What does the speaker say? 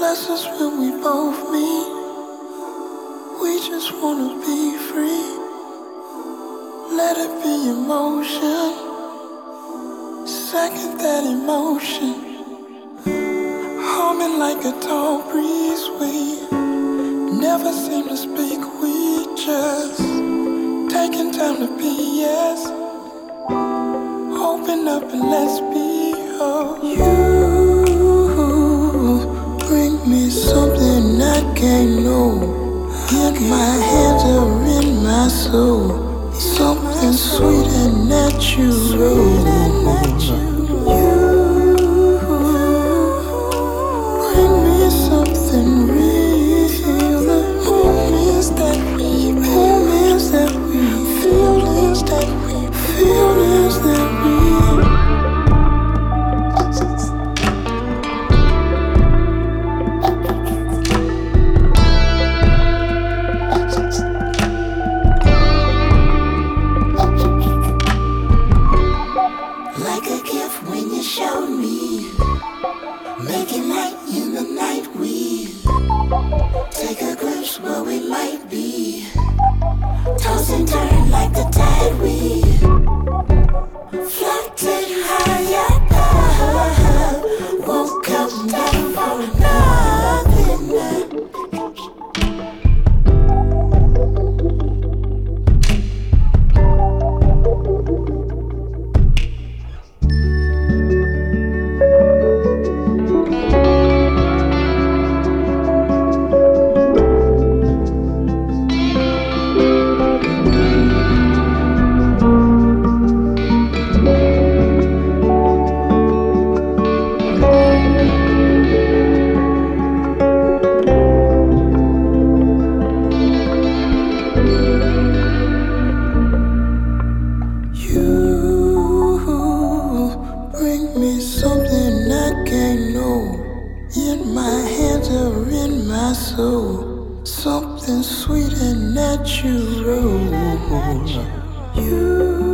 Bless us when we both meet. We just wanna be free. Let it be emotion. Second that emotion. Humming like a tall breeze. We never seem to speak. We just taking time to be, yes. Open up and let's be. Oh, you bring me something I can't know. In my hands or in my soul. Something sweet and natural. You bring me something real. The moments that we feelings that we. Like a gift when you showed me, making light in the night. We take a glimpse where we might be. Toss and turn like the tide. We floated high above, won't come down for nothing. Bring me something I can't know. In my hands or in my soul. Something sweet and natural. You